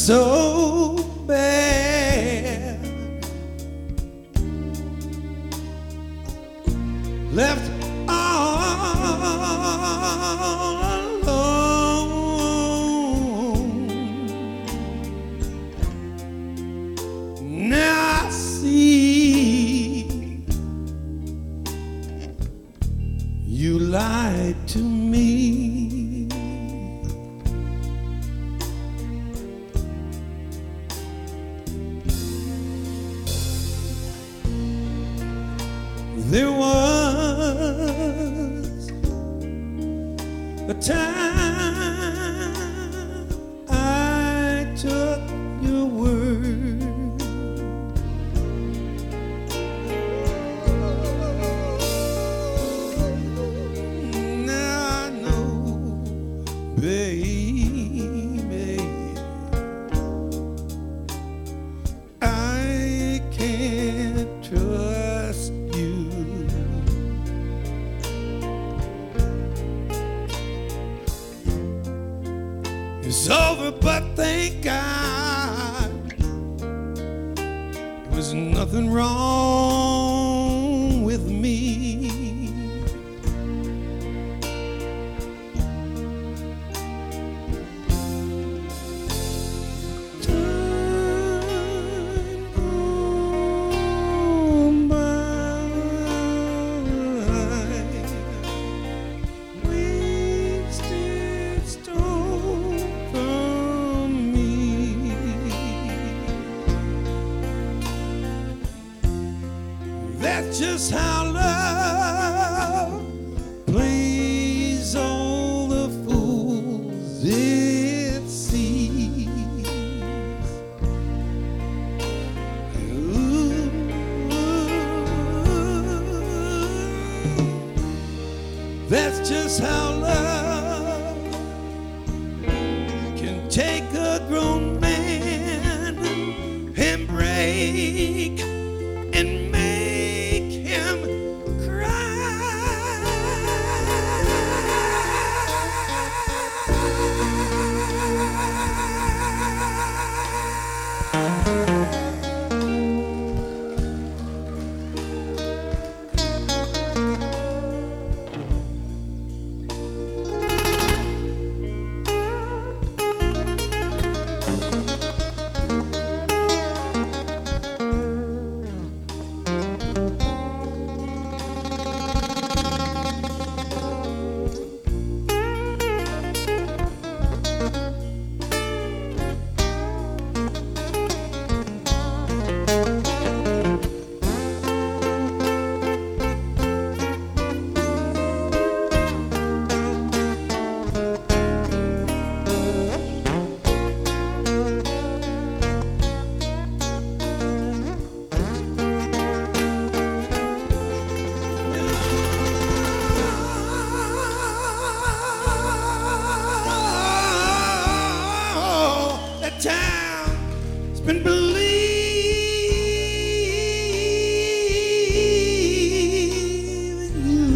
so bad, left all alone. Now I see you lied to me. There was a time I took your word. Now I know, baby, I can't trust you. It's over, but thank God there was nothing wrong with me. Time gone by, wasted stone from me. That's just how love plays all the fools it sees. Ooh. That's just how love can take a grown man and break and make him that town's been believing you.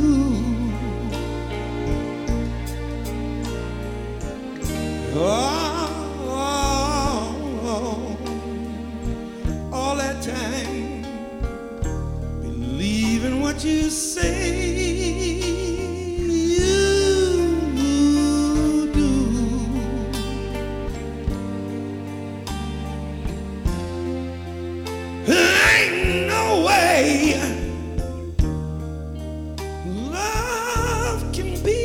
All that time believing what you say you do. Ain't no way love can be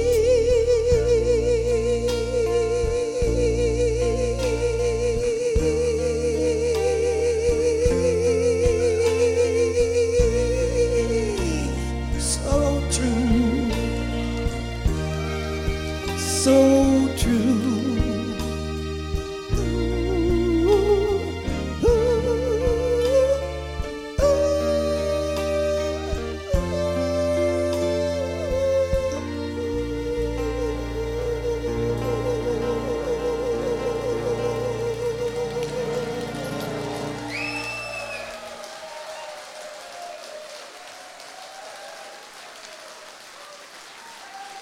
so true, so true.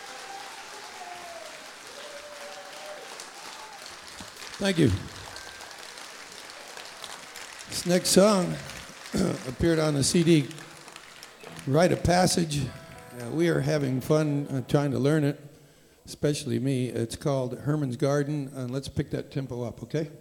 Thank you. This next song appeared on the CD, Rite of Passage. We are having fun trying to learn it, especially me. It's called Herman's Garden, and let's pick that tempo up, okay?